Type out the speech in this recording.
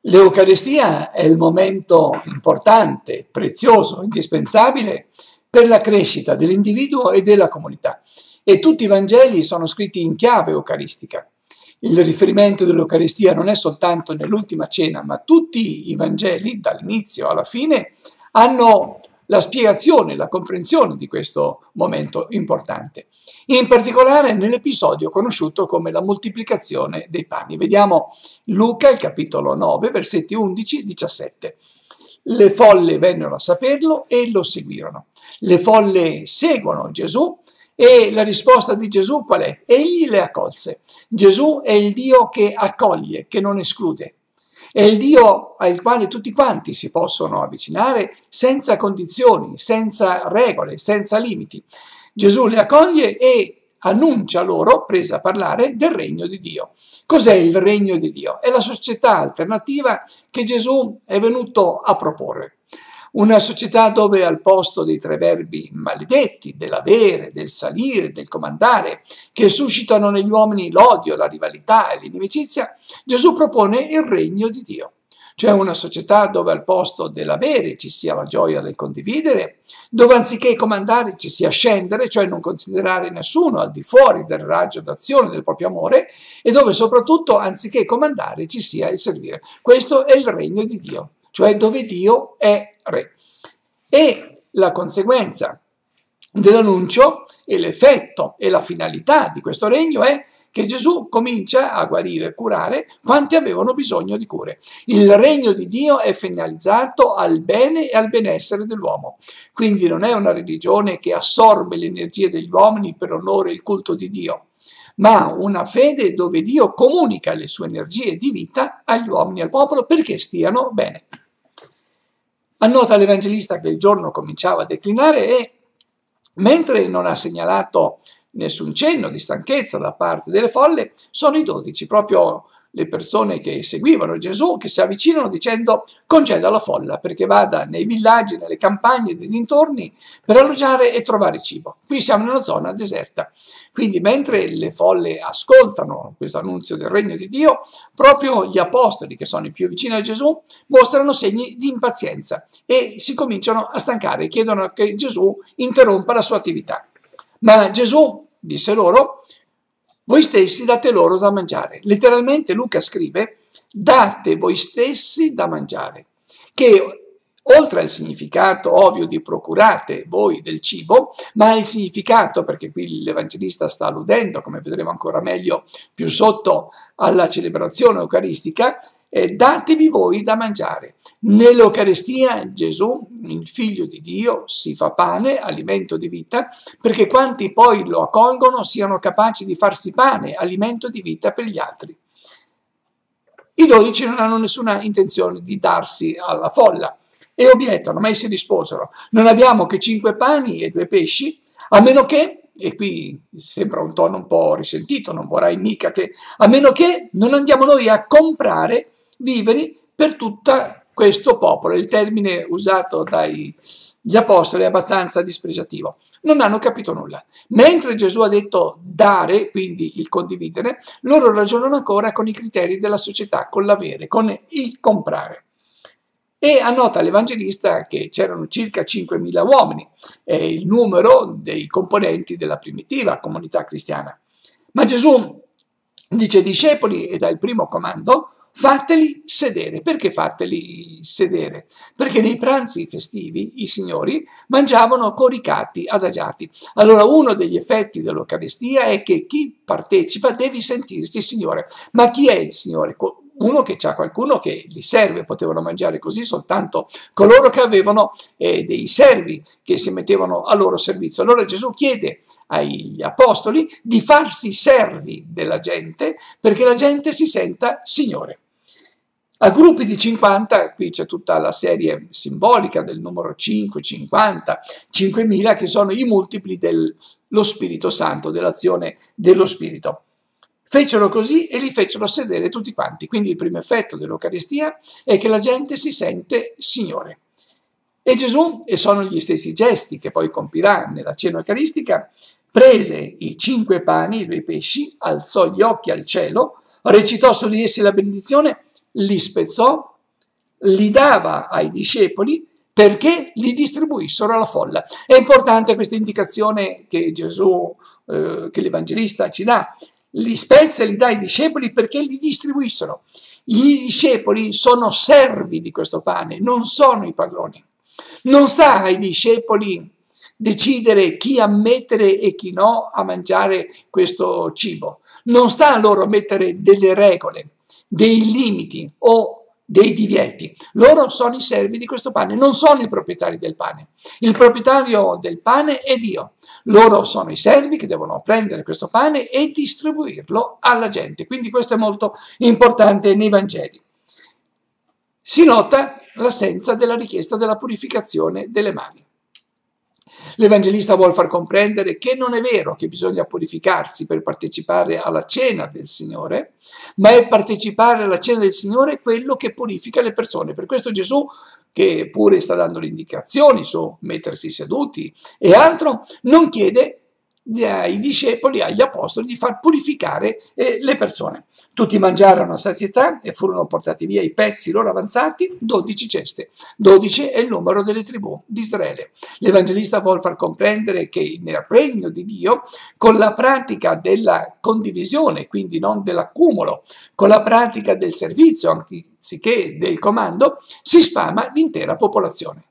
L'Eucaristia è il momento importante, prezioso, indispensabile per la crescita dell'individuo e della comunità. E tutti i Vangeli sono scritti in chiave eucaristica. Il riferimento dell'Eucaristia non è soltanto nell'ultima cena, ma tutti i Vangeli, dall'inizio alla fine, hanno la spiegazione, la comprensione di questo momento importante. In particolare nell'episodio conosciuto come la moltiplicazione dei pani. Vediamo Luca, il capitolo 9, versetti 11-17. Le folle vennero a saperlo e lo seguirono. Le folle seguono Gesù e la risposta di Gesù qual è? Egli le accolse. Gesù è il Dio che accoglie, che non esclude. È il Dio al quale tutti quanti si possono avvicinare senza condizioni, senza regole, senza limiti. Gesù le accoglie e annuncia loro, presa a parlare, del regno di Dio. Cos'è il regno di Dio? È la società alternativa che Gesù è venuto a proporre. Una società dove al posto dei tre verbi maledetti, dell'avere, del salire, del comandare, che suscitano negli uomini l'odio, la rivalità e l'inimicizia, Gesù propone il regno di Dio. Cioè una società dove al posto dell'avere ci sia la gioia del condividere, dove anziché comandare ci sia scendere, cioè non considerare nessuno al di fuori del raggio d'azione del proprio amore, e dove soprattutto anziché comandare ci sia il servire. Questo è il regno di Dio, cioè dove Dio è re. E la conseguenza dell'annuncio e l'effetto e la finalità di questo regno è che Gesù comincia a guarire e curare quanti avevano bisogno di cure. Il regno di Dio è finalizzato al bene e al benessere dell'uomo. Quindi non è una religione che assorbe le energie degli uomini per onore e il culto di Dio, ma una fede dove Dio comunica le sue energie di vita agli uomini e al popolo perché stiano bene. Annota l'Evangelista che il giorno cominciava a declinare e, mentre non ha segnalato nessun cenno di stanchezza da parte delle folle, sono i 12, proprio le persone che seguivano Gesù, che si avvicinano dicendo: congeda la folla perché vada nei villaggi, nelle campagne dei dintorni per alloggiare e trovare cibo. Qui siamo in una zona deserta. Quindi mentre le folle ascoltano questo annunzio del regno di Dio, proprio gli apostoli, che sono i più vicini a Gesù, mostrano segni di impazienza e si cominciano a stancare, chiedono che Gesù interrompa la sua attività. Ma Gesù disse loro: voi stessi date loro da mangiare. Letteralmente Luca scrive: date voi stessi da mangiare, che oltre al significato ovvio di procurate voi del cibo, ma il significato, perché qui l'Evangelista sta alludendo, come vedremo ancora meglio più sotto, alla celebrazione eucaristica, datevi voi da mangiare. Nell'Eucaristia Gesù, il Figlio di Dio, si fa pane, alimento di vita, perché quanti poi lo accolgono siano capaci di farsi pane, alimento di vita per gli altri. I 12 non hanno nessuna intenzione di darsi alla folla e obiettano, ma essi risposero: non abbiamo che 5 pani e 2 pesci, a meno che, e qui sembra un tono un po' risentito, non vorrai mica che, a meno che non andiamo noi a comprare viveri per tutto questo popolo. Il termine usato dagli apostoli è abbastanza dispregiativo. Non hanno capito nulla. Mentre Gesù ha detto dare, quindi il condividere, loro ragionano ancora con i criteri della società, con l'avere, con il comprare. E annota l'Evangelista che c'erano circa 5.000 uomini, il numero dei componenti della primitiva comunità cristiana. Ma Gesù dice ai discepoli e dà il primo comando: fateli sedere. Perché fateli sedere? Perché nei pranzi festivi i signori mangiavano coricati, adagiati. Allora uno degli effetti dell'Eucaristia è che chi partecipa deve sentirsi il Signore. Ma chi è il Signore? Uno che c'ha qualcuno che li serve. Potevano mangiare così soltanto coloro che avevano dei servi che si mettevano a loro servizio. Allora Gesù chiede agli apostoli di farsi servi della gente perché la gente si senta Signore. A gruppi di 50, qui c'è tutta la serie simbolica del numero 5, 50, 5.000 che sono i multipli dello Spirito Santo, dell'azione dello Spirito. Fecero così e li fecero sedere tutti quanti. Quindi il primo effetto dell'Eucaristia è che la gente si sente Signore. E Gesù, e sono gli stessi gesti che poi compirà nella cena eucaristica, prese i 5 pani e i 2 pesci, alzò gli occhi al cielo, recitò su di essi la benedizione, li spezzò li dava ai discepoli perché li distribuissero alla folla. È importante questa indicazione che Gesù, che l'Evangelista ci dà. Li spezza e li dà ai discepoli perché li distribuissero. I discepoli sono servi di questo pane, non sono i padroni. Non sta ai discepoli decidere chi ammettere e chi no a mangiare questo cibo. Non sta a loro mettere delle regole, dei limiti o dei divieti. Loro sono i servi di questo pane, non sono i proprietari del pane. Il proprietario del pane è Dio. Loro sono i servi che devono prendere questo pane e distribuirlo alla gente. Quindi questo è molto importante nei Vangeli. Si nota l'assenza della richiesta della purificazione delle mani. L'Evangelista vuol far comprendere che non è vero che bisogna purificarsi per partecipare alla cena del Signore, ma è partecipare alla cena del Signore quello che purifica le persone. Per questo Gesù, che pure sta dando le indicazioni su mettersi seduti e altro, non chiede ai discepoli, agli apostoli, di far purificare le persone. Tutti mangiarono a sazietà e furono portati via i pezzi loro avanzati, 12 ceste. 12 è il numero delle tribù di Israele. L'Evangelista vuol far comprendere che nel regno di Dio, con la pratica della condivisione, quindi non dell'accumulo, con la pratica del servizio, anziché del comando, si sfama l'intera popolazione.